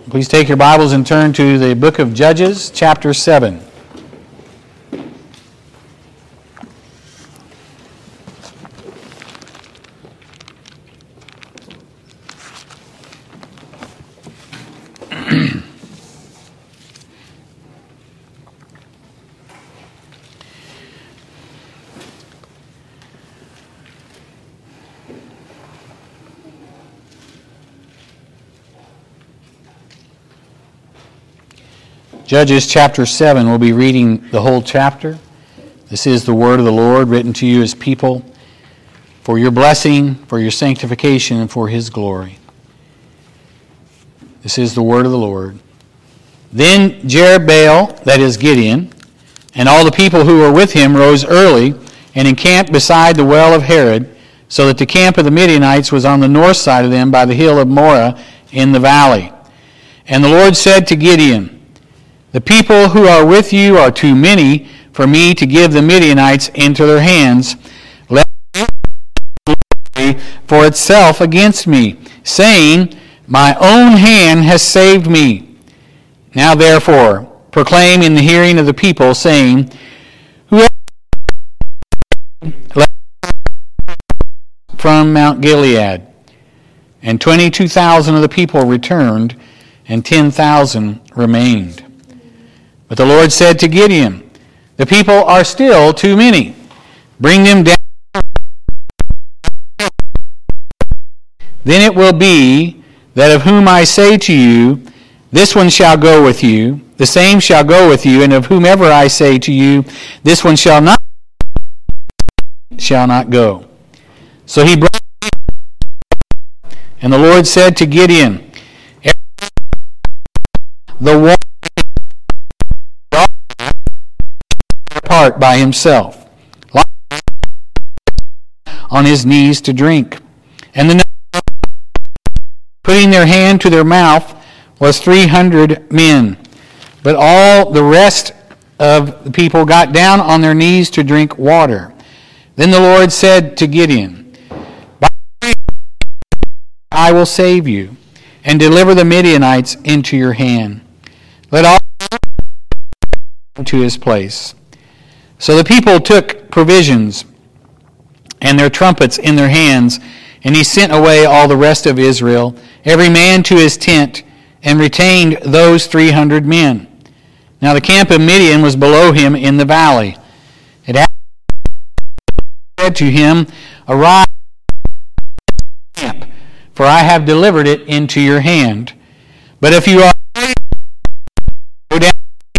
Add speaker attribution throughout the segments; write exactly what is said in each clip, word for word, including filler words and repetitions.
Speaker 1: Please take your Bibles and turn to the book of Judges, chapter seven. Judges chapter seven, we'll be reading the whole chapter. This is the word of the Lord written to you as people for your blessing, for your sanctification, and for His glory. This is the word of the Lord. Then Jerubbaal, that is Gideon, and all the people who were with him rose early and encamped beside the well of Harod, so that the camp of the Midianites was on the north side of them by the hill of Moreh in the valley. And the Lord said to Gideon, "The people who are with you are too many for me to give the Midianites into their hands. Let it glory for itself against me, saying, My own hand has saved me. Now therefore, proclaim in the hearing of the people, saying, Whoever let from Mount Gilead." And twenty-two thousand of the people returned, and ten thousand remained. But the Lord said to Gideon, "The people are still too many. Bring them down. Then it will be that of whom I say to you, This one shall go with you, the same shall go with you, and of whomever I say to you, This one shall not, shall not go." So he brought, and the Lord said to Gideon, "The one apart by himself, on his knees to drink." And the putting their hand to their mouth was three hundred men. But all the rest of the people got down on their knees to drink water. Then the Lord said to Gideon, "By I will save you, and deliver the Midianites into your hand. Let all to his place." So the people took provisions and their trumpets in their hands, and he sent away all the rest of Israel, every man to his tent, and retained those three hundred men. Now the camp of Midian was below him in the valley. It said to him, "Arise, camp, for I have delivered it into your hand. But if you are go down,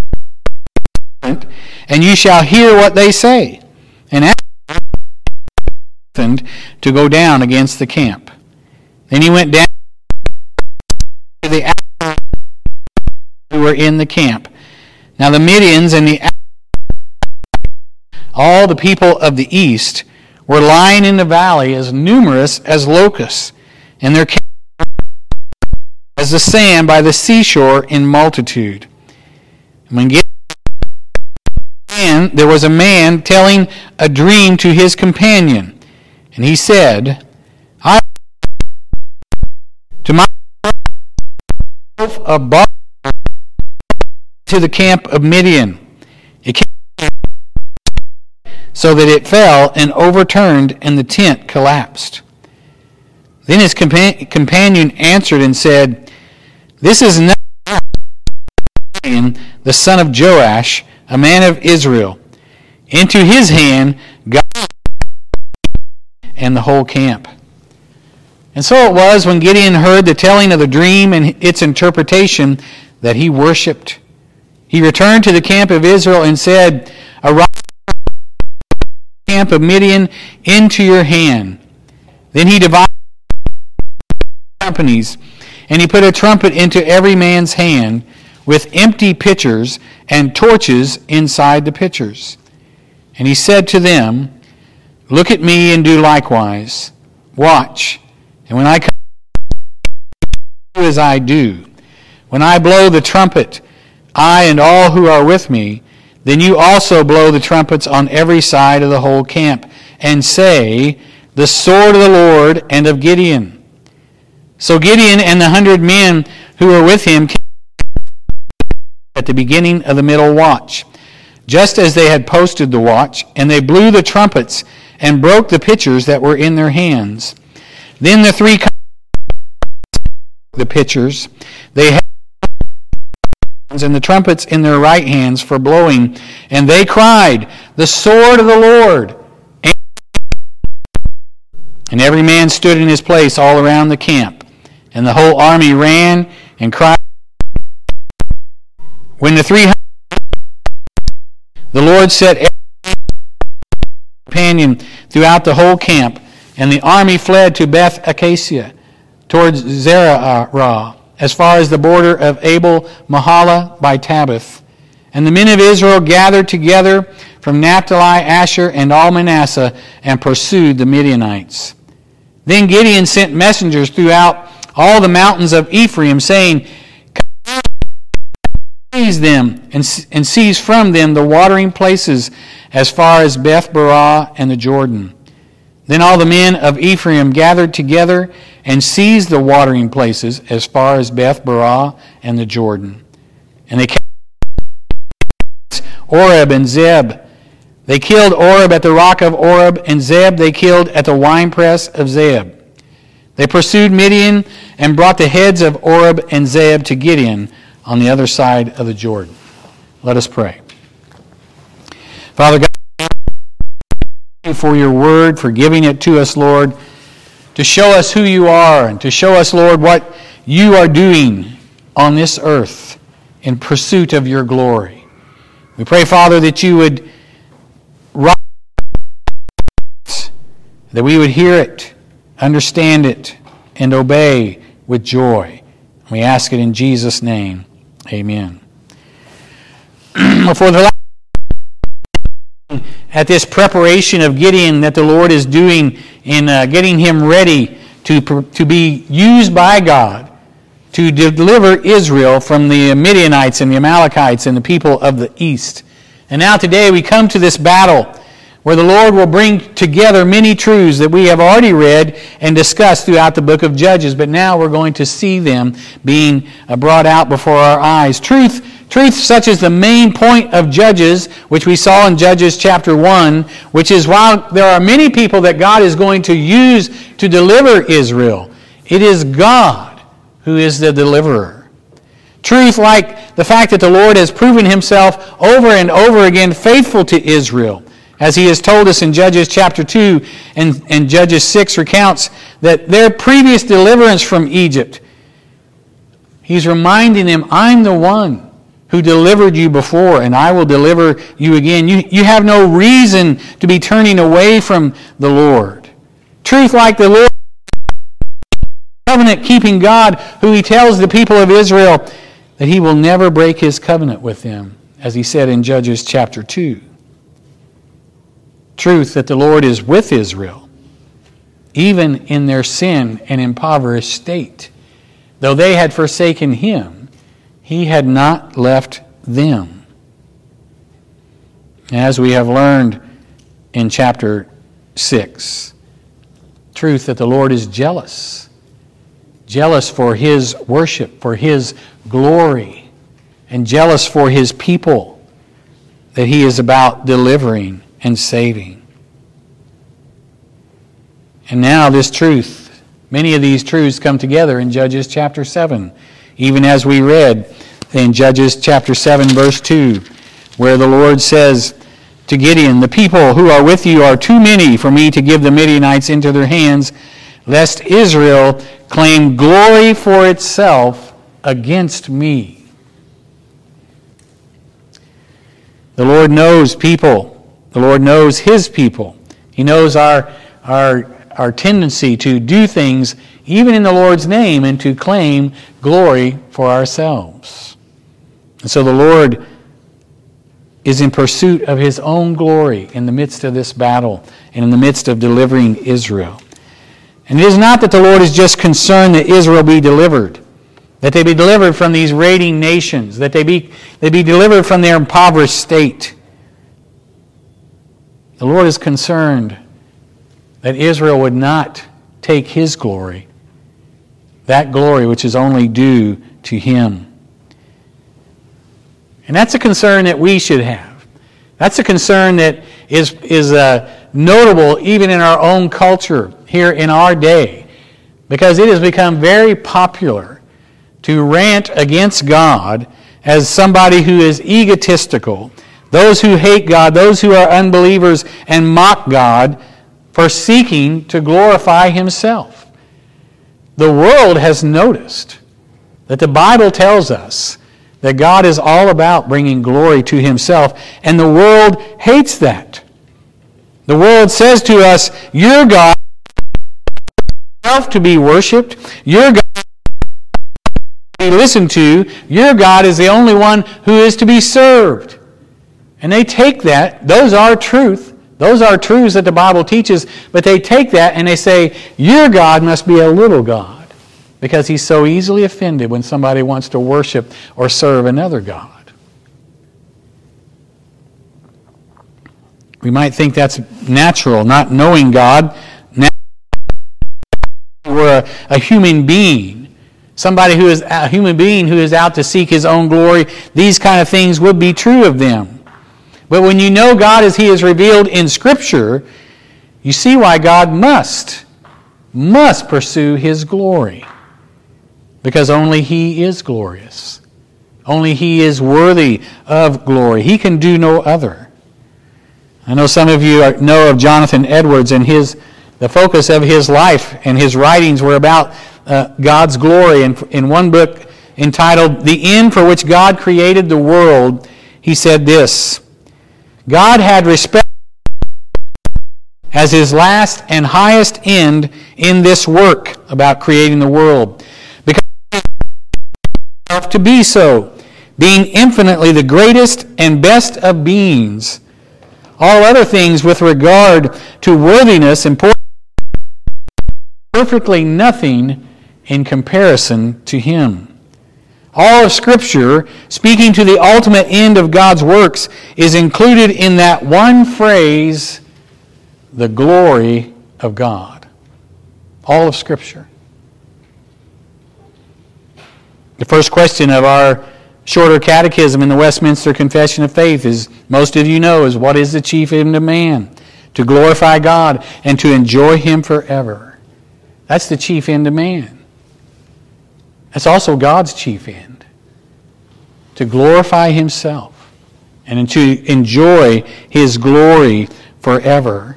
Speaker 1: and you shall hear what they say." And asked to go down against the camp. Then he went down to the who were in the camp. Now the Midians and the all the people of the east were lying in the valley as numerous as locusts, and their camp as the sand by the seashore in multitude. And when Gideon, there was a man telling a dream to his companion, and he said, "I to my a bar to the camp of Midian. It came so that it fell and overturned, and the tent collapsed." Then his compa- companion answered and said, "This is not the son of Joash, a man of Israel. Into his hand God and the whole camp." And so it was, when Gideon heard the telling of the dream and its interpretation, that he worshipped. He returned to the camp of Israel and said, "Arise, the camp of Midian into your hand." Then he divided companies, and he put a trumpet into every man's hand, with empty pitchers and torches inside the pitchers. And he said to them, "Look at me and do likewise. Watch, and when I come, do as I do. When I blow the trumpet, I and all who are with me, then you also blow the trumpets on every side of the whole camp, and say, The sword of the Lord and of Gideon." So Gideon and the hundred men who were with him came at the beginning of the middle watch, just as they had posted the watch, and they blew the trumpets and broke the pitchers that were in their hands. Then the three the pitchers, they had and the trumpets in their right hands for blowing, and they cried, "The sword of the Lord!" And every man stood in his place all around the camp, and the whole army ran and cried. When the three hundred, the Lord set every companion throughout the whole camp, and the army fled to Beth Acacia, towards Zerah, as far as the border of Abel Mahala by Tabbath. And the men of Israel gathered together from Naphtali, Asher, and all Manasseh, and pursued the Midianites. Then Gideon sent messengers throughout all the mountains of Ephraim, saying, "Seize them, and, and seize from them the watering places as far as Beth Barah and the Jordan." Then all the men of Ephraim gathered together and seized the watering places as far as Beth Barah and the Jordan. And they killed Oreb and Zeb. They killed Oreb at the rock of Oreb, and Zeb they killed at the winepress of Zeb. They pursued Midian and brought the heads of Oreb and Zeb to Gideon on the other side of the Jordan. Let us pray. Father God, thank you for your word, for giving it to us, Lord, to show us who you are and to show us, Lord, what you are doing on this earth in pursuit of your glory. We pray, Father, that you would write, that we would hear it, understand it, and obey with joy. We ask it in Jesus' name. Amen. For the at this preparation of Gideon that the Lord is doing in uh, getting him ready to, to be used by God to deliver Israel from the Midianites and the Amalekites and the people of the east. And now today we come to this battle where the Lord will bring together many truths that we have already read and discussed throughout the book of Judges, but now we're going to see them being brought out before our eyes. Truth Truth such as the main point of Judges, which we saw in Judges chapter one, which is while there are many people that God is going to use to deliver Israel, it is God who is the deliverer. Truth like the fact that the Lord has proven himself over and over again faithful to Israel, as he has told us in Judges chapter two, and, and Judges six recounts that their previous deliverance from Egypt, he's reminding them, I'm the one who delivered you before, and I will deliver you again. You, you have no reason to be turning away from the Lord. Truth like the Lord, covenant-keeping God, who he tells the people of Israel that he will never break his covenant with them, as he said in Judges chapter two. Truth that the Lord is with Israel, even in their sin and impoverished state. Though they had forsaken him, he had not left them. As we have learned in chapter six, truth that the Lord is jealous. Jealous for his worship, for his glory, and jealous for his people that he is about delivering and saving. And now this truth, many of these truths come together in Judges chapter seven, even as we read in Judges chapter seven, verse two, where the Lord says to Gideon, "The people who are with you are too many for me to give the Midianites into their hands, lest Israel claim glory for itself against me." The Lord knows people. The Lord knows his people. He knows our, our, our tendency to do things even in the Lord's name and to claim glory for ourselves. And so the Lord is in pursuit of his own glory in the midst of this battle and in the midst of delivering Israel. And it is not that the Lord is just concerned that Israel be delivered, that they be delivered from these raiding nations, that they be, they be delivered from their impoverished state. The Lord is concerned that Israel would not take his glory, that glory which is only due to Him. And that's a concern that we should have. That's a concern that is, is uh, notable even in our own culture here in our day, because it has become very popular to rant against God as somebody who is egotistical, those who hate God, those who are unbelievers and mock God for seeking to glorify Himself. The world has noticed that the Bible tells us that God is all about bringing glory to Himself, and the world hates that. The world says to us, your God is to be worshipped, your God is to be listened to, your God is the only one who is to be served. And they take that, those are truth, those are truths that the Bible teaches, but they take that and they say, your God must be a little God, because He's so easily offended when somebody wants to worship or serve another God. We might think that's natural, not knowing God. We're a, a human being, somebody who is a human being who is out to seek his own glory. These kind of things would be true of them. But when you know God as He is revealed in Scripture, you see why God must, must pursue His glory. Because only He is glorious. Only He is worthy of glory. He can do no other. I know some of you are, know of Jonathan Edwards, and his the focus of his life and his writings were about uh, God's glory. And in one book entitled The End for Which God Created the World, he said this: God had respect as His last and highest end in this work about creating the world, to be so, being infinitely the greatest and best of beings. All other things with regard to worthiness and perfectly nothing in comparison to Him. All of Scripture, speaking to the ultimate end of God's works, is included in that one phrase, the glory of God. All of Scripture. The first question of our shorter catechism in the Westminster Confession of Faith is, most of you know, is what is the chief end of man? To glorify God and to enjoy Him forever. That's the chief end of man. That's also God's chief end. To glorify Himself and to enjoy His glory forever.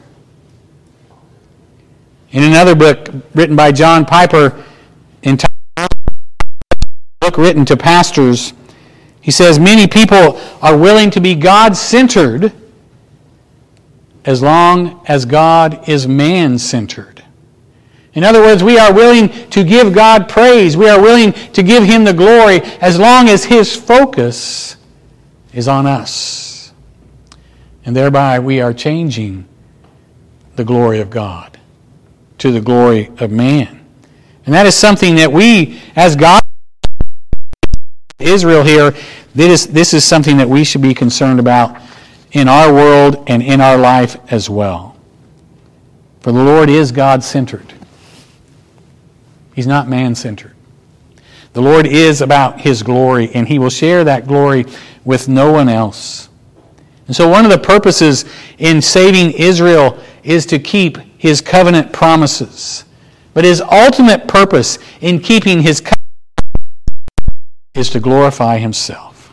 Speaker 1: In another book written by John Piper, entitled book written to pastors, he says, many people are willing to be God-centered as long as God is man-centered. In other words, we are willing to give God praise. We are willing to give Him the glory as long as His focus is on us. And thereby we are changing the glory of God to the glory of man. And that is something that we, as God, Israel here, this is, this is something that we should be concerned about in our world and in our life as well. For the Lord is God-centered. He's not man-centered. The Lord is about His glory, and He will share that glory with no one else. And so one of the purposes in saving Israel is to keep His covenant promises. But His ultimate purpose in keeping His covenant is to glorify Himself.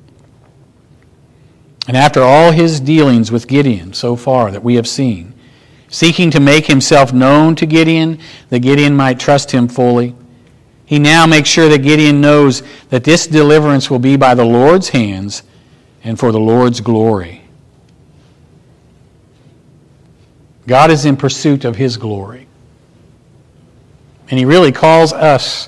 Speaker 1: And after all His dealings with Gideon so far that we have seen, seeking to make Himself known to Gideon, that Gideon might trust Him fully, He now makes sure that Gideon knows that this deliverance will be by the Lord's hands and for the Lord's glory. God is in pursuit of His glory. And He really calls us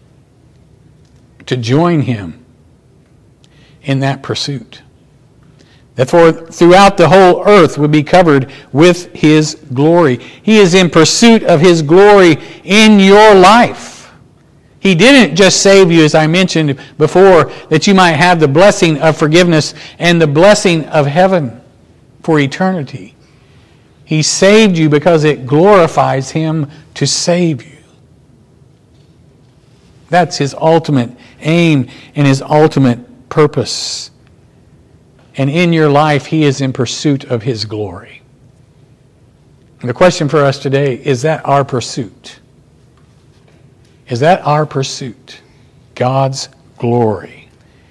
Speaker 1: to join Him in that pursuit. Therefore, throughout the whole earth would be covered with His glory. He is in pursuit of His glory in your life. He didn't just save you, as I mentioned before, that you might have the blessing of forgiveness and the blessing of heaven for eternity. He saved you because it glorifies Him to save you. That's his ultimate aim and his ultimate purpose. And in your life, he is in pursuit of his glory. And the question for us today, is that our pursuit? Is that our pursuit? God's glory.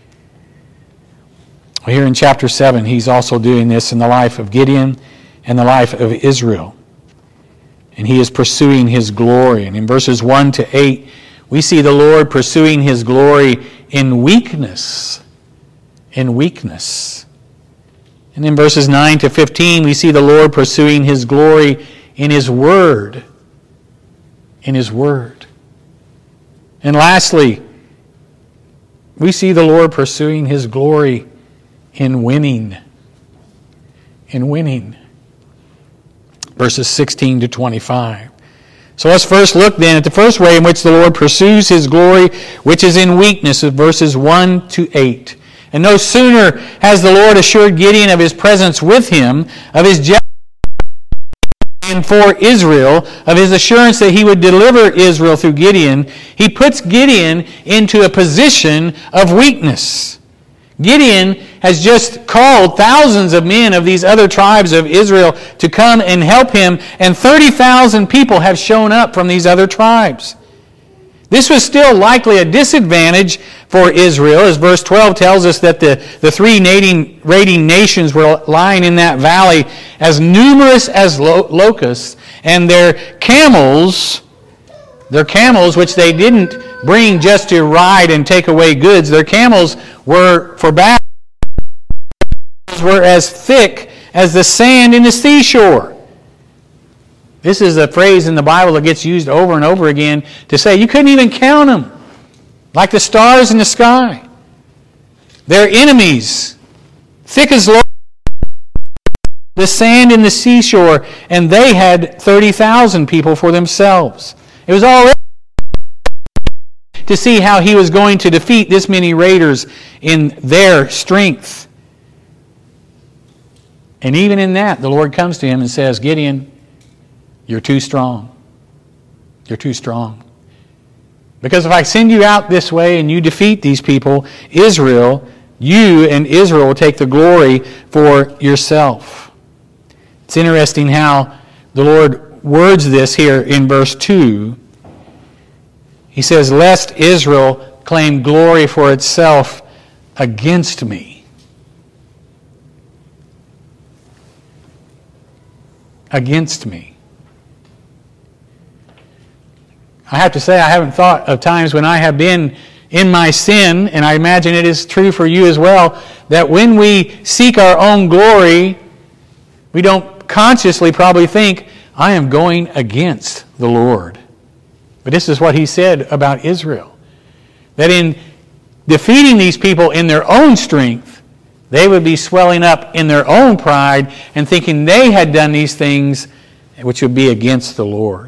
Speaker 1: Well, here in chapter seven, he's also doing this in the life of Gideon and the life of Israel. And he is pursuing his glory. And in verses one to eight, we see the Lord pursuing his glory in weakness. In weakness. And in verses nine to fifteen, we see the Lord pursuing his glory in his word. In his word. And lastly, we see the Lord pursuing his glory in winning. In winning. Verses sixteen to twenty-five. So let's first look then at the first way in which the Lord pursues his glory, which is in weakness, of verses one to eight. And no sooner has the Lord assured Gideon of his presence with him, of his jealousy for Israel, of his assurance that he would deliver Israel through Gideon, he puts Gideon into a position of weakness. Gideon has just called thousands of men of these other tribes of Israel to come and help him, and thirty thousand people have shown up from these other tribes. This was still likely a disadvantage for Israel, as verse twelve tells us that the, the three raiding, raiding nations were lying in that valley as numerous as lo- locusts, and their camels, their camels, which they didn't bring just to ride and take away goods, their camels were for battle, were as thick as the sand in the seashore. This is a phrase in the Bible that gets used over and over again to say you couldn't even count them, like the stars in the sky. Their enemies, thick as the sand in the seashore, and they had thirty thousand people for themselves. It was already to see how he was going to defeat this many raiders in their strength. And even in that, the Lord comes to him and says, Gideon, you're too strong. You're too strong. Because if I send you out this way and you defeat these people, Israel, you and Israel will take the glory for yourself. It's interesting how the Lord words this here in verse two. He says, lest Israel claim glory for itself against me. Against me. I have to say, I haven't thought of times when I have been in my sin, and I imagine it is true for you as well, that when we seek our own glory, we don't consciously probably think, I am going against the Lord. But this is what he said about Israel. That in defeating these people in their own strength, they would be swelling up in their own pride and thinking they had done these things which would be against the Lord.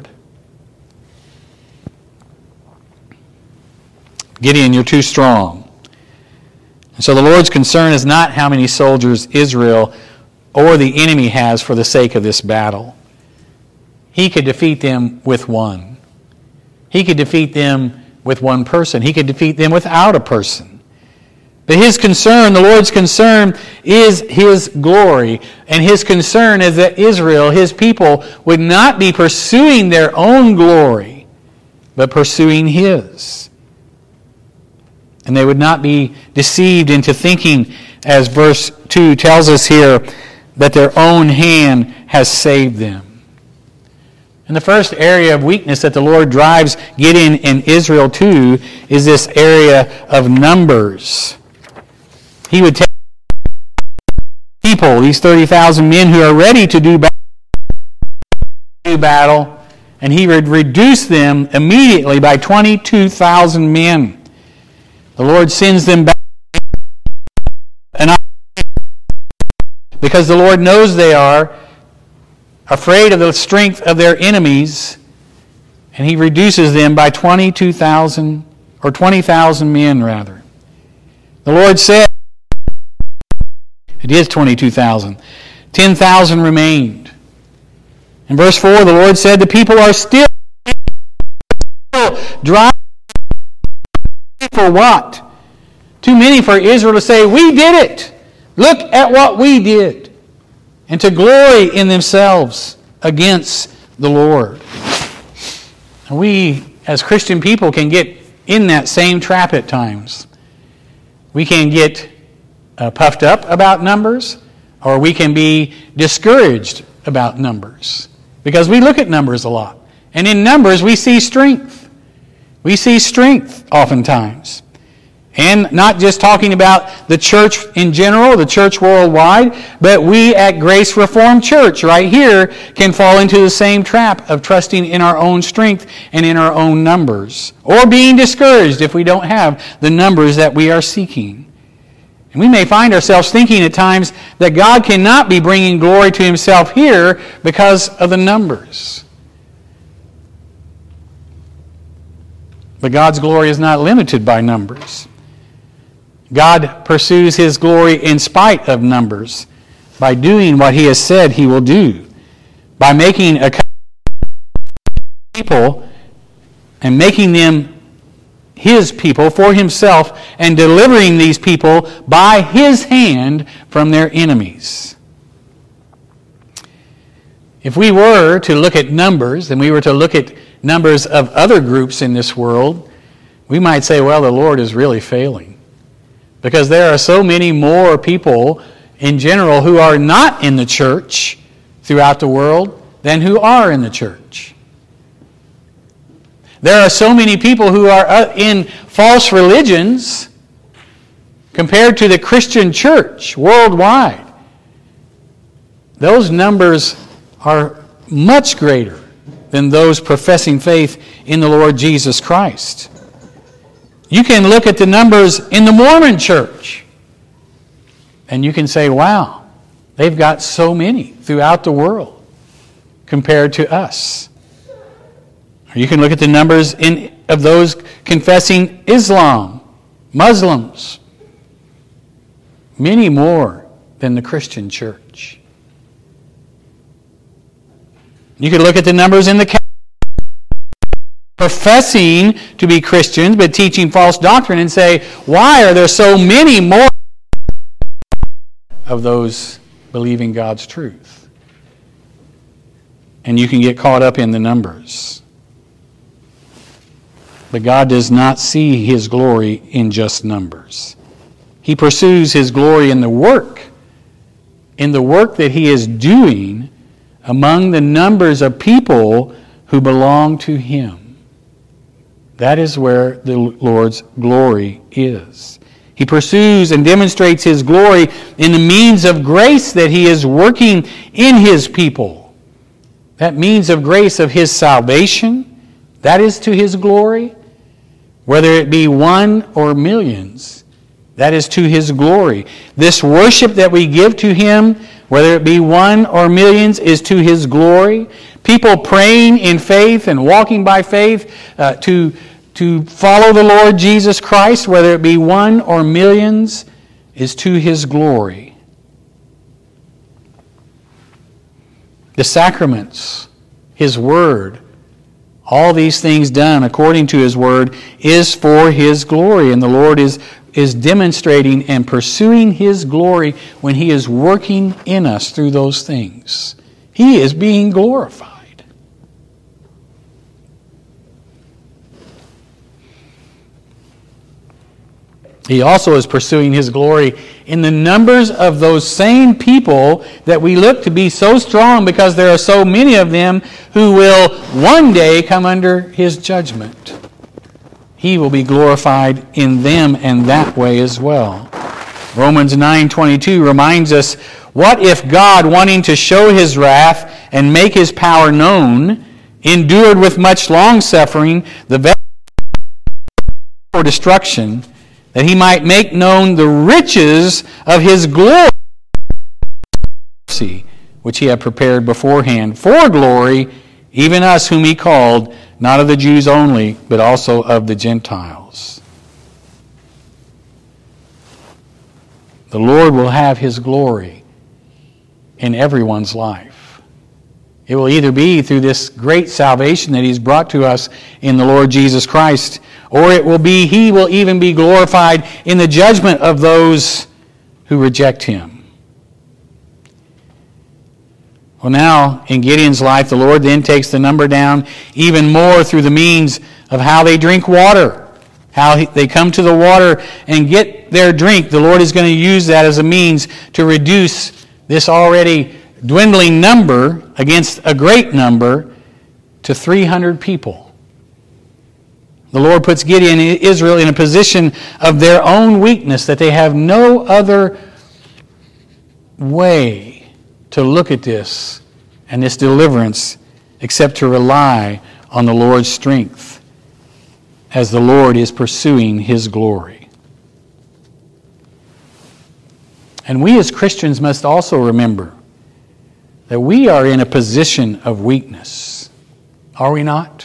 Speaker 1: Gideon, you're too strong. And so the Lord's concern is not how many soldiers Israel or the enemy has for the sake of this battle. He could defeat them with one. He could defeat them with one person. He could defeat them without a person. But his concern, the Lord's concern, is his glory. And his concern is that Israel, his people, would not be pursuing their own glory, but pursuing his. And they would not be deceived into thinking, as verse two tells us here, that their own hand has saved them. And the first area of weakness that the Lord drives Gideon and Israel to is this area of numbers. He would take people, these thirty thousand men who are ready to do battle, and he would reduce them immediately by twenty-two thousand men. The Lord sends them back, and because the Lord knows they are afraid of the strength of their enemies, and he reduces them by twenty-two thousand, or twenty thousand men rather. The Lord said, it is twenty-two thousand. ten thousand remained. In verse four, the Lord said, the people are still dry for what? Too many for Israel to say, we did it. Look at what we did. And to glory in themselves against the Lord. We, as Christian people, can get in that same trap at times. We can get uh, puffed up about numbers, or we can be discouraged about numbers. Because we look at numbers a lot. And in numbers, we see strength. We see strength oftentimes. And not just talking about the church in general, the church worldwide, but we at Grace Reformed Church right here can fall into the same trap of trusting in our own strength and in our own numbers. Or being discouraged if we don't have the numbers that we are seeking. And we may find ourselves thinking at times that God cannot be bringing glory to Himself here because of the numbers. But God's glory is not limited by numbers. God pursues His glory in spite of numbers by doing what He has said He will do, by making a people and making them His people for Himself and delivering these people by His hand from their enemies. If we were to look at numbers, and we were to look at numbers of other groups in this world, we might say, well, the Lord is really failing. Because there are so many more people in general who are not in the church throughout the world than who are in the church. There are so many people who are in false religions compared to the Christian church worldwide. Those numbers are much greater than those professing faith in the Lord Jesus Christ. You can look at the numbers in the Mormon church, and you can say, wow, they've got so many throughout the world compared to us. Or you can look at the numbers in, of those confessing Islam, Muslims, many more than the Christian church. You can look at the numbers in the professing to be Christians but teaching false doctrine and say, why are there so many more of those believing God's truth? And you can get caught up in the numbers. But God does not see His glory in just numbers. He pursues His glory in the work, in the work that He is doing among the numbers of people who belong to Him. That is where the Lord's glory is. He pursues and demonstrates His glory in the means of grace that He is working in His people. That means of grace of His salvation, that is to His glory. Whether it be one or millions, that is to His glory. This worship that we give to Him, whether it be one or millions, is to His glory. People praying in faith and walking by faith uh, to, to follow the Lord Jesus Christ, whether it be one or millions, is to His glory. The sacraments, His Word, all these things done according to His Word is for His glory. And the Lord is, is demonstrating and pursuing His glory when He is working in us through those things. He is being glorified. He also is pursuing His glory in the numbers of those same people that we look to be so strong because there are so many of them who will one day come under His judgment. He will be glorified in them and that way as well. Romans nine twenty-two reminds us, what if God, wanting to show His wrath and make His power known, endured with much long-suffering the vessel for destruction, that He might make known the riches of His glory, which He had prepared beforehand for glory, even us whom He called, not of the Jews only, but also of the Gentiles. The Lord will have His glory in everyone's life. It will either be through this great salvation that He's brought to us in the Lord Jesus Christ, or it will be he will even be glorified in the judgment of those who reject him. Well, now, in Gideon's life, the Lord then takes the number down even more through the means of how they drink water, how they come to the water and get their drink. The Lord is going to use that as a means to reduce this already dwindling number against a great number to three hundred people. The Lord puts Gideon and Israel in a position of their own weakness, that they have no other way to look at this and this deliverance except to rely on the Lord's strength as the Lord is pursuing his glory. And we as Christians must also remember that we are in a position of weakness. Are we not?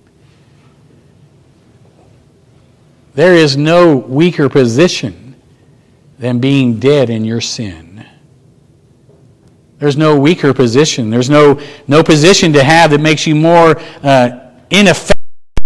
Speaker 1: There is no weaker position than being dead in your sin. There's no weaker position. There's no, no position to have that makes you more uh, ineffective.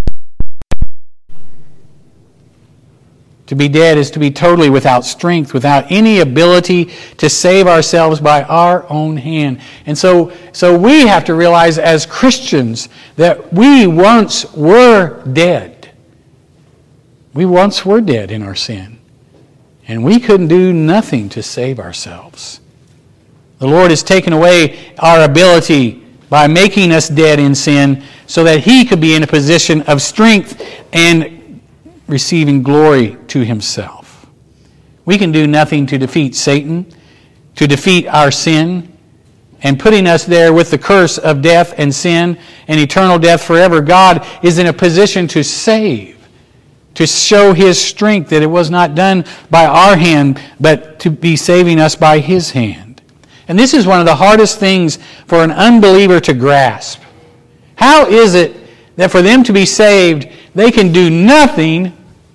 Speaker 1: To be dead is to be totally without strength, without any ability to save ourselves by our own hand. And so, so we have to realize as Christians that we once were dead. We once were dead in our sin, and we couldn't do nothing to save ourselves. The Lord has taken away our ability by making us dead in sin so that he could be in a position of strength and receiving glory to himself. We can do nothing to defeat Satan, to defeat our sin, and putting us there with the curse of death and sin and eternal death forever. God is in a position to save, to show his strength, that it was not done by our hand, but to be saving us by his hand. And this is one of the hardest things for an unbeliever to grasp. How is it that for them to be saved, they can do nothing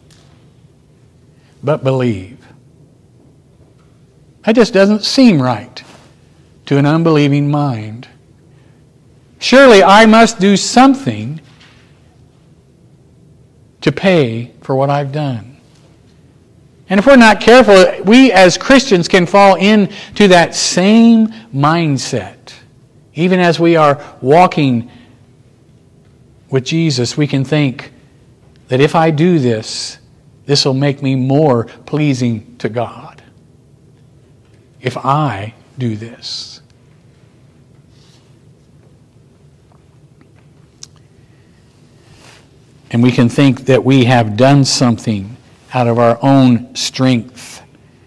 Speaker 1: but believe? That just doesn't seem right to an unbelieving mind. Surely I must do something to pay for what I've done. And if we're not careful, we as Christians can fall into that same mindset. Even as we are walking with Jesus, we can think that if I do this, this will make me more pleasing to God. If I do this. And we can think that we have done something out of our own strength.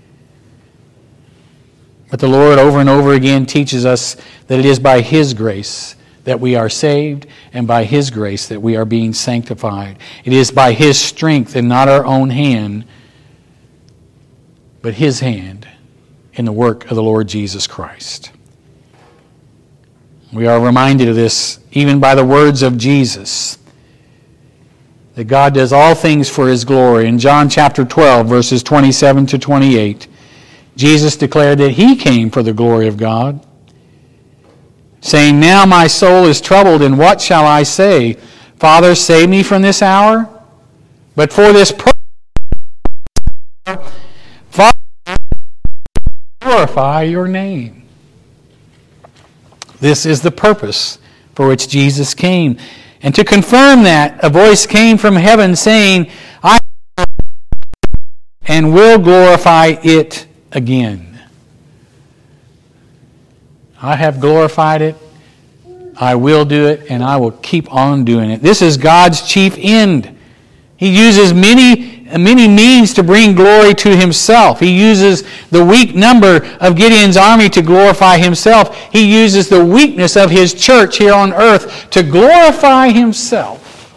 Speaker 1: But the Lord over and over again teaches us that it is by his grace that we are saved, and by his grace that we are being sanctified. It is by his strength and not our own hand, but his hand in the work of the Lord Jesus Christ. We are reminded of this even by the words of Jesus, that God does all things for his glory. In John chapter twelve, verses twenty-seven to twenty-eight, Jesus declared that he came for the glory of God, saying, "Now my soul is troubled, and what shall I say? Father, save me from this hour? But for this purpose, Father, glorify your name." This is the purpose for which Jesus came. And to confirm that, a voice came from heaven saying, "I and will glorify it again." I have glorified it, I will do it, and I will keep on doing it. This is God's chief end. He uses many, many means to bring glory to himself. He uses the weak number of Gideon's army to glorify himself. He uses the weakness of his church here on earth to glorify himself.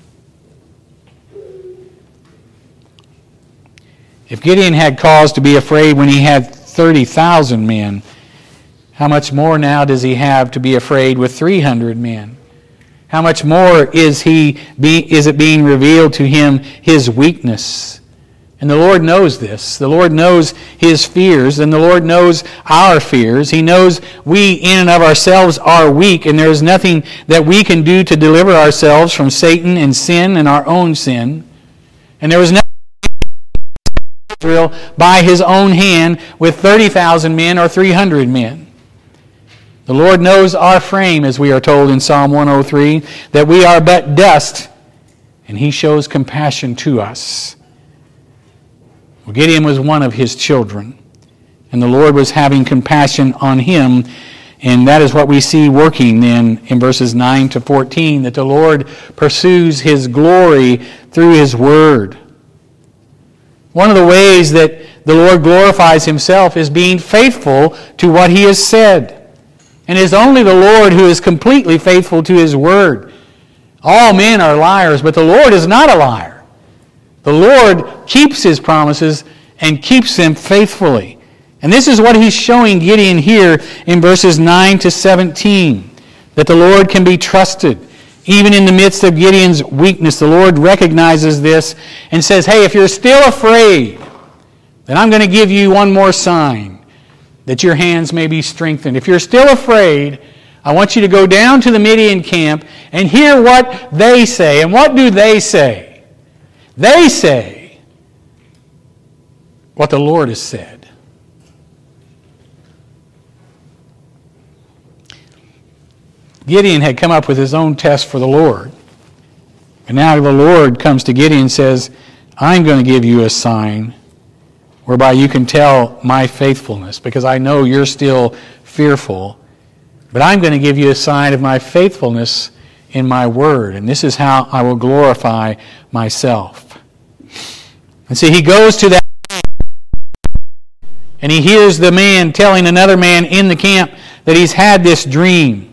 Speaker 1: If Gideon had cause to be afraid when he had thirty thousand men, how much more now does he have to be afraid with three hundred men? How much more is he be, is it being revealed to him his weakness? And the Lord knows this. The Lord knows his fears, and the Lord knows our fears. He knows we in and of ourselves are weak, and there is nothing that we can do to deliver ourselves from Satan and sin and our own sin. And there was no Israel by his own hand with thirty thousand men or three hundred men. The Lord knows our frame, as we are told in Psalm one oh three, that we are but dust, and He shows compassion to us. Well, Gideon was one of His children, and the Lord was having compassion on him, and that is what we see working then in verses nine to fourteen, that the Lord pursues His glory through His Word. One of the ways that the Lord glorifies Himself is being faithful to what He has said. And it is only the Lord who is completely faithful to His Word. All men are liars, but the Lord is not a liar. The Lord keeps His promises and keeps them faithfully. And this is what He's showing Gideon here in verses nine to seventeen, that the Lord can be trusted. Even in the midst of Gideon's weakness, the Lord recognizes this and says, hey, if you're still afraid, then I'm going to give you one more sign, that your hands may be strengthened. If you're still afraid, I want you to go down to the Midian camp and hear what they say. And what do they say? They say what the Lord has said. Gideon had come up with his own test for the Lord. And now the Lord comes to Gideon and says, I'm going to give you a sign whereby you can tell my faithfulness, because I know you're still fearful. But I'm going to give you a sign of my faithfulness in my word, and this is how I will glorify myself. And see, he goes to that, and he hears the man telling another man in the camp that he's had this dream.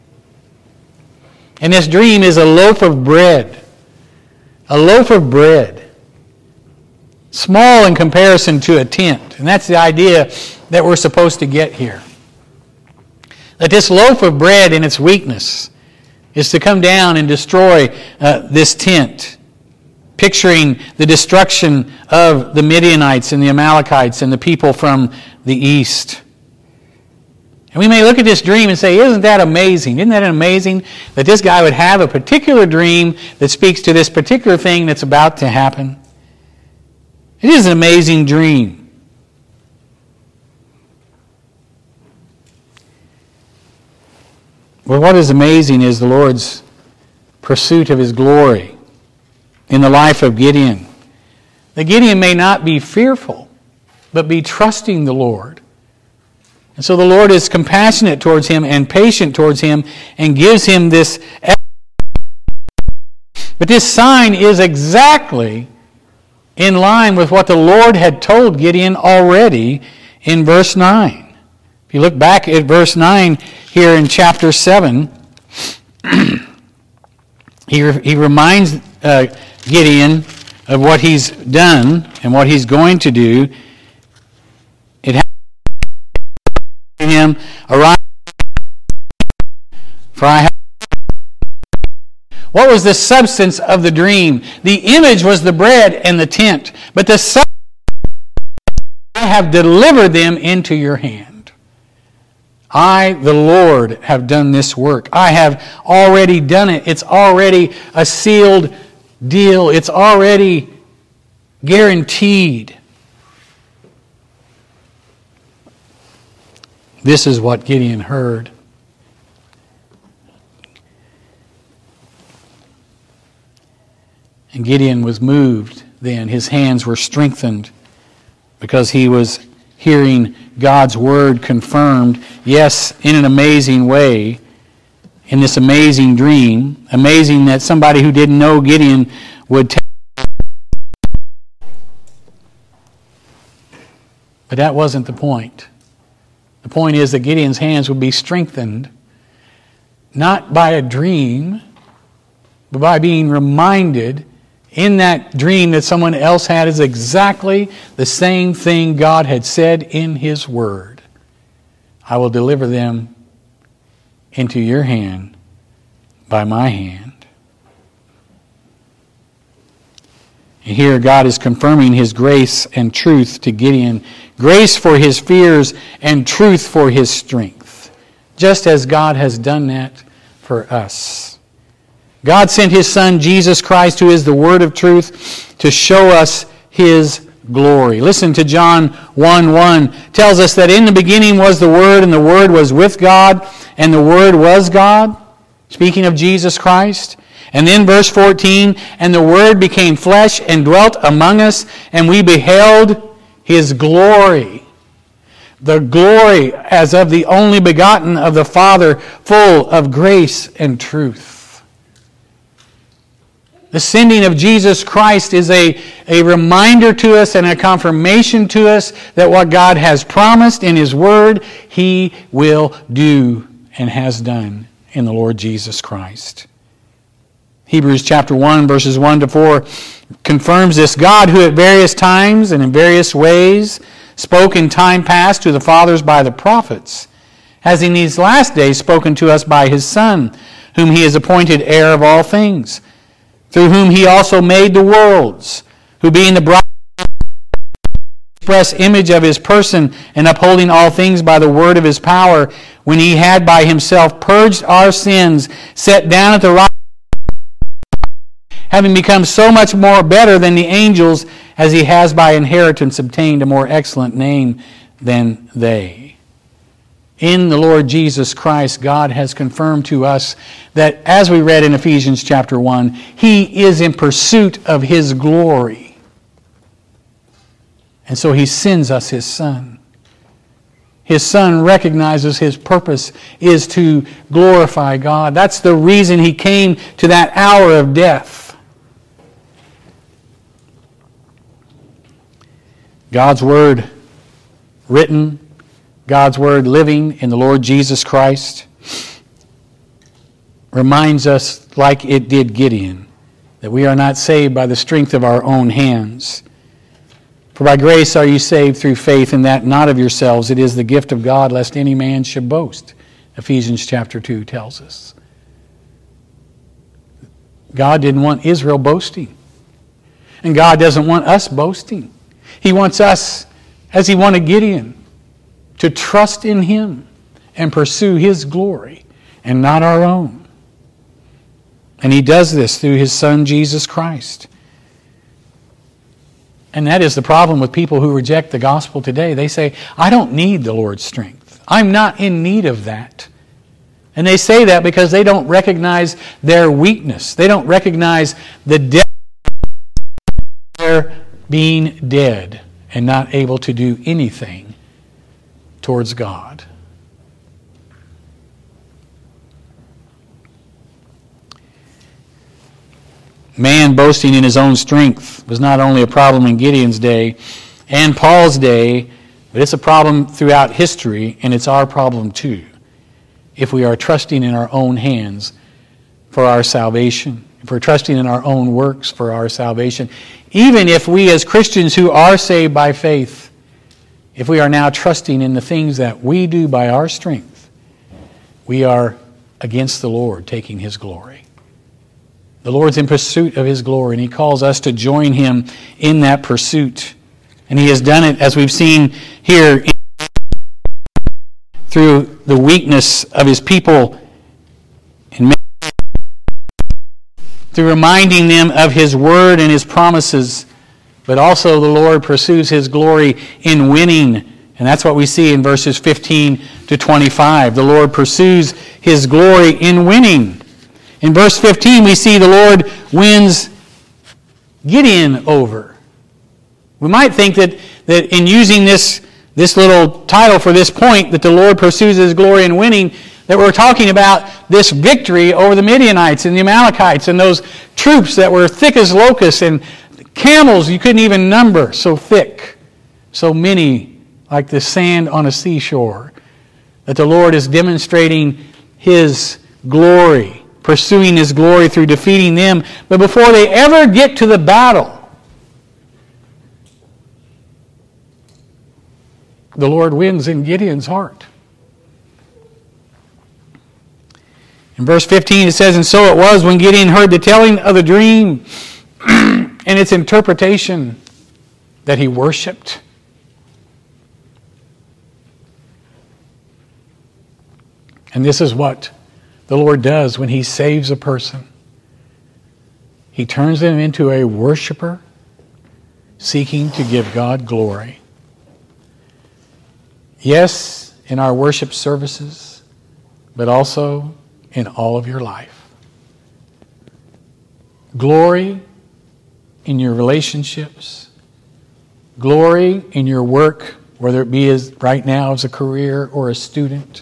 Speaker 1: And this dream is a loaf of bread. A loaf of bread. Small in comparison to a tent. And that's the idea that we're supposed to get here. That this loaf of bread in its weakness is to come down and destroy uh, this tent. Picturing the destruction of the Midianites and the Amalekites and the people from the east. And we may look at this dream and say, isn't that amazing? Isn't that amazing that this guy would have a particular dream that speaks to this particular thing that's about to happen? It is an amazing dream. Well, what is amazing is the Lord's pursuit of His glory in the life of Gideon. That Gideon may not be fearful, but be trusting the Lord. And so the Lord is compassionate towards him and patient towards him and gives him this. But this sign is exactly in line with what the Lord had told Gideon already in verse nine. If you look back at verse nine here in chapter seven, he, he reminds uh, Gideon of what he's done and what he's going to do. It happened to him, arise, for I have. What was the substance of the dream? The image was the bread and the tent, but the substance, I have delivered them into your hand. I, the Lord, have done this work. I have already done it. It's already a sealed deal. It's already guaranteed. This is what Gideon heard. And Gideon was moved then. His hands were strengthened because he was hearing God's word confirmed, yes, in an amazing way, in this amazing dream. Amazing that somebody who didn't know Gideon would tell. But that wasn't the point. The point is that Gideon's hands would be strengthened not by a dream, but by being reminded in that dream that someone else had is exactly the same thing God had said in His Word. I will deliver them into your hand by my hand. And here God is confirming His grace and truth to Gideon. Grace for his fears and truth for his strength. Just as God has done that for us. God sent His Son, Jesus Christ, who is the Word of truth, to show us His glory. Listen to John one one. Tells us that in the beginning was the Word, and the Word was with God, and the Word was God. Speaking of Jesus Christ. And then verse fourteen, and the Word became flesh and dwelt among us, and we beheld His glory. The glory as of the only begotten of the Father, full of grace and truth. The sending of Jesus Christ is a, a reminder to us and a confirmation to us that what God has promised in His Word, He will do and has done in the Lord Jesus Christ. Hebrews chapter one, verses one to four confirms this. God, who at various times and in various ways spoke in time past to the fathers by the prophets, has in these last days spoken to us by His Son, whom He has appointed heir of all things, through whom He also made the worlds, who being the bride express image of His person, and upholding all things by the word of His power, when He had by Himself purged our sins, sat down at the right, having become so much more better than the angels, as He has by inheritance obtained a more excellent name than they. In the Lord Jesus Christ, God has confirmed to us that, as we read in Ephesians chapter one, He is in pursuit of His glory. And so He sends us His Son. His Son recognizes His purpose is to glorify God. That's the reason He came to that hour of death. God's Word written, God's Word living in the Lord Jesus Christ reminds us, like it did Gideon, that we are not saved by the strength of our own hands. For by grace are you saved through faith, and that not of yourselves. It is the gift of God, lest any man should boast. Ephesians chapter two tells us. God didn't want Israel boasting. And God doesn't want us boasting. He wants us, as He wanted Gideon, to trust in Him and pursue His glory and not our own. And He does this through His Son, Jesus Christ. And that is the problem with people who reject the gospel today. They say, I don't need the Lord's strength. I'm not in need of that. And they say that because they don't recognize their weakness. They don't recognize the depth of their being dead and not able to do anything towards God. Man boasting in his own strength was not only a problem in Gideon's day and Paul's day, but it's a problem throughout history, and it's our problem too, if we are trusting in our own hands for our salvation, if we're trusting in our own works for our salvation. Even if we as Christians who are saved by faith, if we are now trusting in the things that we do by our strength, we are against the Lord taking His glory. The Lord's in pursuit of His glory, and He calls us to join Him in that pursuit. And He has done it, as we've seen here, through the weakness of His people, and through reminding them of His word and His promises. But also the Lord pursues His glory in winning. And that's what we see in verses fifteen to twenty-five. The Lord pursues His glory in winning. In verse fifteen, we see the Lord wins Gideon over. We might think that, that in using this, this little title for this point, that the Lord pursues His glory in winning, that we're talking about this victory over the Midianites and the Amalekites and those troops that were thick as locusts and camels you couldn't even number, so thick, so many, like the sand on a seashore. That the Lord is demonstrating His glory, pursuing His glory through defeating them. But before they ever get to the battle, the Lord wins in Gideon's heart. In verse fifteen it says, and so it was when Gideon heard the telling of the dream and its interpretation that he worshipped. And this is what the Lord does when He saves a person. He turns them into a worshiper seeking to give God glory. Yes, in our worship services, but also in all of your life. Glory in your relationships. Glory in your work, whether it be as right now as a career or a student.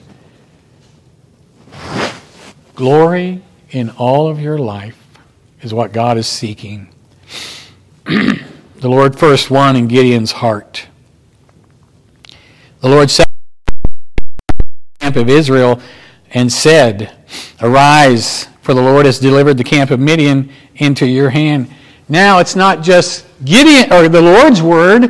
Speaker 1: Glory in all of your life is what God is seeking. The Lord first won in Gideon's heart. The Lord set the camp of Israel and said, "Arise, for the Lord has delivered the camp of Midian into your hand." Now it's not just Gideon or the Lord's word.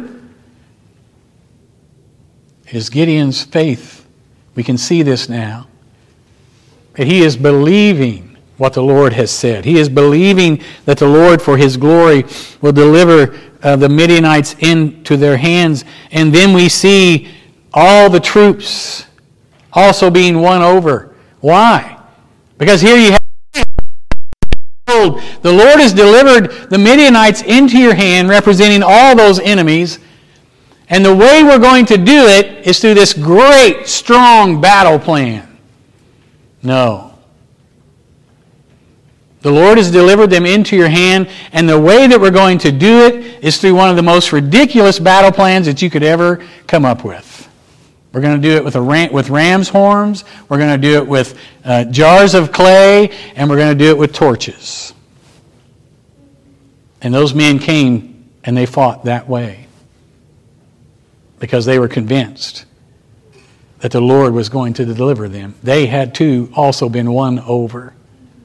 Speaker 1: It is Gideon's faith. We can see this now. That he is believing what the Lord has said. He is believing that the Lord, for His glory, will deliver uh, the Midianites into their hands. And then we see all the troops also being won over. Why? Because here you have the Lord has delivered the Midianites into your hand, representing all those enemies. And the way we're going to do it is through this great, strong battle plan. No. The Lord has delivered them into your hand, and the way that we're going to do it is through one of the most ridiculous battle plans that you could ever come up with. We're going to do it with a ram, with ram's horns. We're going to do it with uh, jars of clay, and we're going to do it with torches. And those men came and they fought that way because they were convinced that the Lord was going to deliver them. They had too also been won over.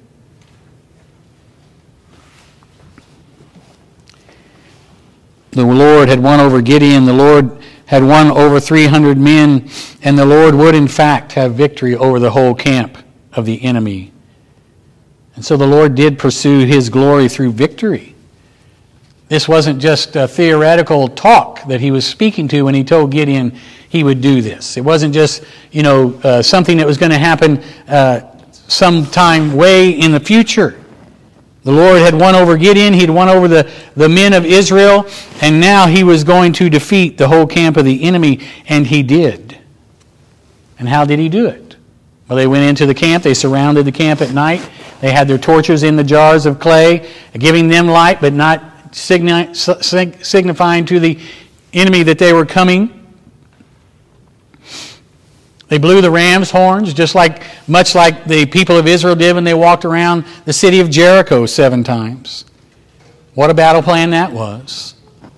Speaker 1: The Lord had won over Gideon. The Lord had won over three hundred men. And the Lord would in fact have victory over the whole camp of the enemy. And so the Lord did pursue His glory through victory. This wasn't just a theoretical talk that He was speaking to when He told Gideon He would do this. It wasn't just, you know, uh, something that was going to happen uh, sometime way in the future. The Lord had won over Gideon. He had won over the, the men of Israel. And now He was going to defeat the whole camp of the enemy. And He did. And how did He do it? Well, they went into the camp. They surrounded the camp at night. They had their torches in the jars of clay, giving them light, but not signi- signifying to the enemy that they were coming. They blew the ram's horns, just like much like the people of Israel did when they walked around the city of Jericho seven times. What a battle plan that was.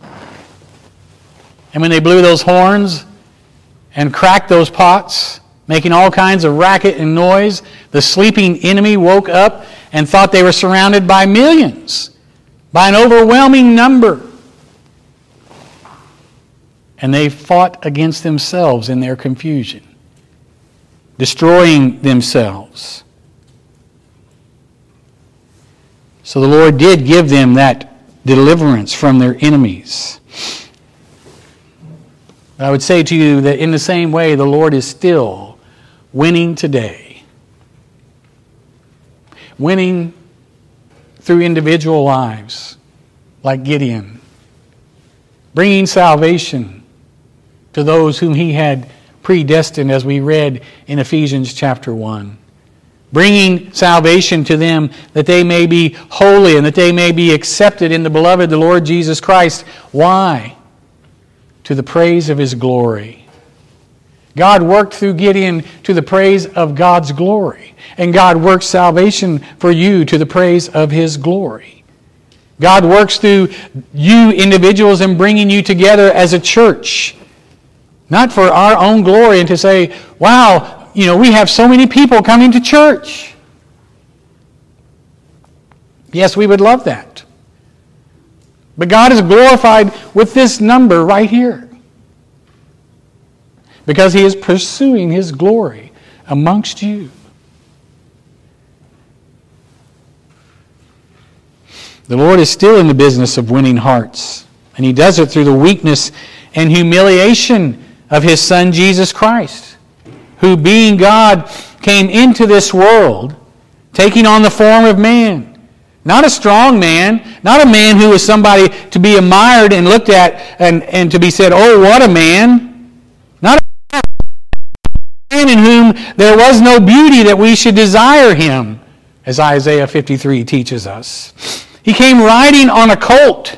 Speaker 1: And when they blew those horns and cracked those pots, making all kinds of racket and noise, the sleeping enemy woke up and thought they were surrounded by millions, by an overwhelming number. And they fought against themselves in their confusion, destroying themselves. So the Lord did give them that deliverance from their enemies. I would say to you that in the same way, the Lord is still winning today. Winning through individual lives, like Gideon. Bringing salvation to those whom He had predestined, as we read in Ephesians chapter one. Bringing salvation to them that they may be holy and that they may be accepted in the beloved, the Lord Jesus Christ. Why? To the praise of His glory. God worked through Gideon to the praise of God's glory. And God works salvation for you to the praise of His glory. God works through you individuals in bringing you together as a church. Not for our own glory and to say, wow, you know, we have so many people coming to church. Yes, we would love that. But God is glorified with this number right here. Because He is pursuing His glory amongst you. The Lord is still in the business of winning hearts. And He does it through the weakness and humiliation of His Son Jesus Christ, who being God came into this world, taking on the form of man, Not a strong man, not a man who was somebody to be admired and looked at and, and to be said, oh, what a man. Not a man in whom there was no beauty that we should desire him, as Isaiah fifty-three teaches us. He came riding on a colt,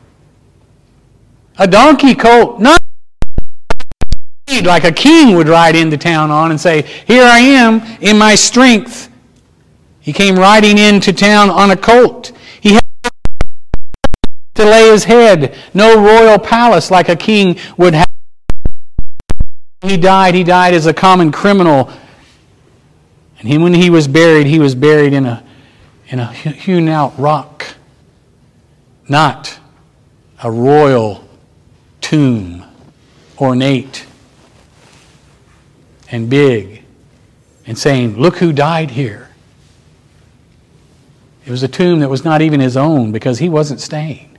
Speaker 1: a donkey colt, not like a king would ride into town on and say, here I am in my strength. He came riding into town on a colt. He had to lay his head, no royal palace like a king would have. When he died, he died as a common criminal. And he, when he was buried, he was buried in a, in a hewn out rock, not a royal tomb, ornate and big, and saying, look who died here. It was a tomb that was not even his own because he wasn't staying.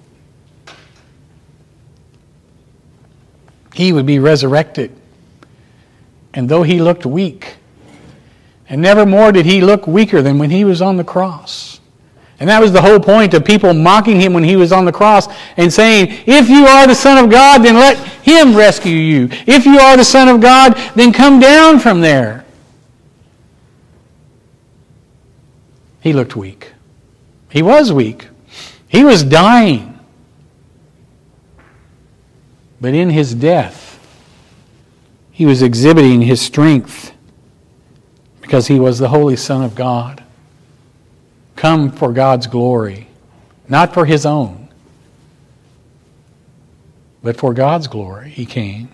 Speaker 1: He would be resurrected. And though he looked weak, and never more did he look weaker than when he was on the cross. And that was the whole point of people mocking him when he was on the cross and saying, if you are the Son of God, then let him rescue you. If you are the Son of God, then come down from there. He looked weak. He was weak. He was dying. But in his death, he was exhibiting his strength because he was the Holy Son of God. Come for God's glory, not for his own, but for God's glory he came.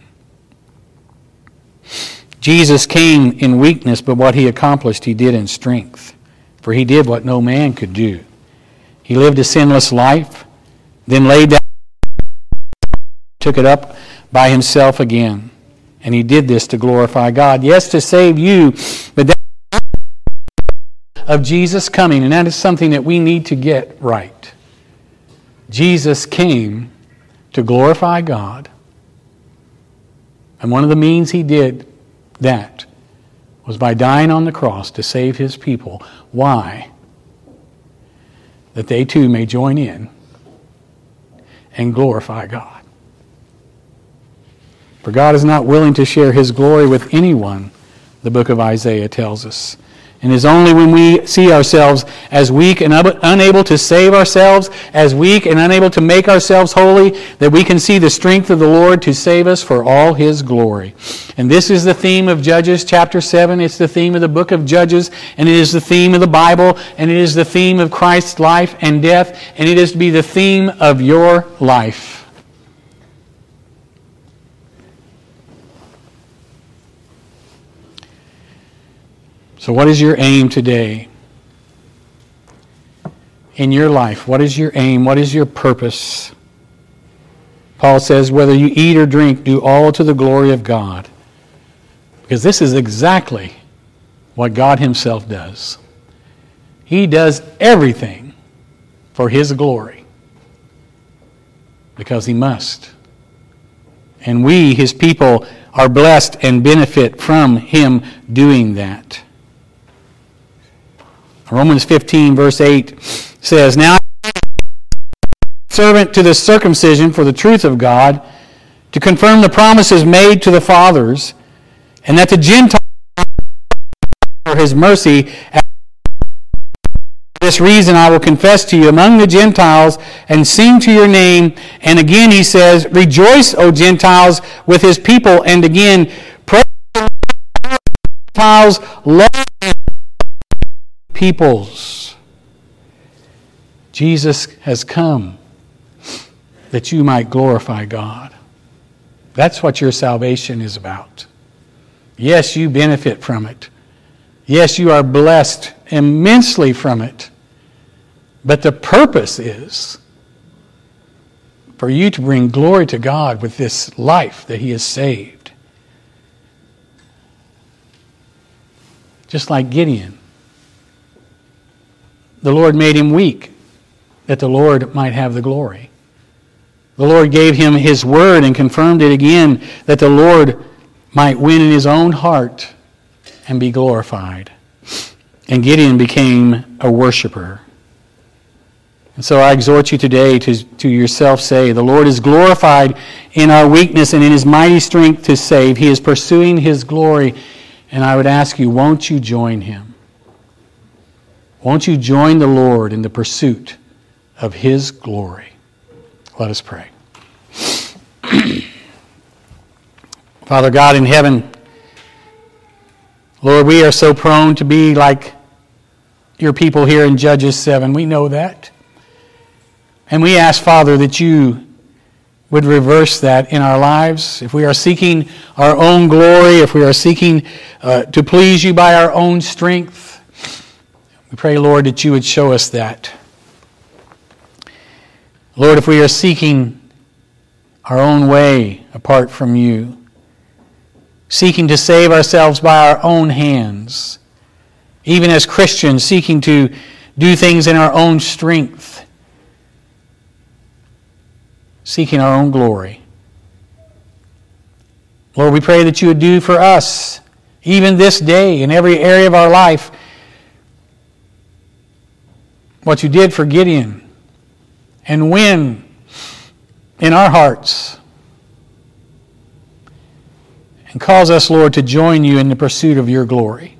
Speaker 1: Jesus came in weakness, but what he accomplished he did in strength, for he did what no man could do. He lived a sinless life, then laid down, took it up by himself again. And he did this to glorify God. Yes, to save you, but that of Jesus coming, and that is something that we need to get right. Jesus came to glorify God. And one of the means he did that was by dying on the cross to save his people. Why? That they too may join in and glorify God. For God is not willing to share his glory with anyone, the book of Isaiah tells us. And it is only when we see ourselves as weak and unable to save ourselves, as weak and unable to make ourselves holy, that we can see the strength of the Lord to save us for all his glory. And this is the theme of Judges chapter seven. It's the theme of the book of Judges, and it is the theme of the Bible, and it is the theme of Christ's life and death, and it is to be the theme of your life. So what is your aim today? In your life, what is your aim? What is your purpose? Paul says, whether you eat or drink, do all to the glory of God. Because this is exactly what God himself does. He does everything for his glory. Because he must. And we, his people, are blessed and benefit from him doing that. Romans fifteen, verse eight says, now servant to the circumcision for the truth of God, to confirm the promises made to the fathers, and that the Gentiles for his mercy. For this reason I will confess to you among the Gentiles and sing to your name. And again he says, rejoice, O Gentiles, with his people. And again, praise the Gentiles, love peoples. Jesus has come that you might glorify God. That's what your salvation is about. Yes, you benefit from it. Yes, you are blessed immensely from it. But the purpose is for you to bring glory to God with this life that he has saved. Just like Gideon. The Lord made him weak, that the Lord might have the glory. The Lord gave him his word and confirmed it again, that the Lord might win in his own heart and be glorified. And Gideon became a worshiper. And so I exhort you today to, to yourself say, the Lord is glorified in our weakness and in his mighty strength to save. He is pursuing his glory. And I would ask you, won't you join him? Won't you join the Lord in the pursuit of his glory? Let us pray. Father God in heaven, Lord, we are so prone to be like your people here in Judges seven. We know that. And we ask, Father, that you would reverse that in our lives. If we are seeking our own glory, if we are seeking uh, to please you by our own strength, we pray, Lord, that you would show us that. Lord, if we are seeking our own way apart from you, seeking to save ourselves by our own hands, even as Christians seeking to do things in our own strength, seeking our own glory. Lord, we pray that you would do for us, even this day, in every area of our life, what you did for Gideon, and win in our hearts. And cause us, Lord, to join you in the pursuit of your glory.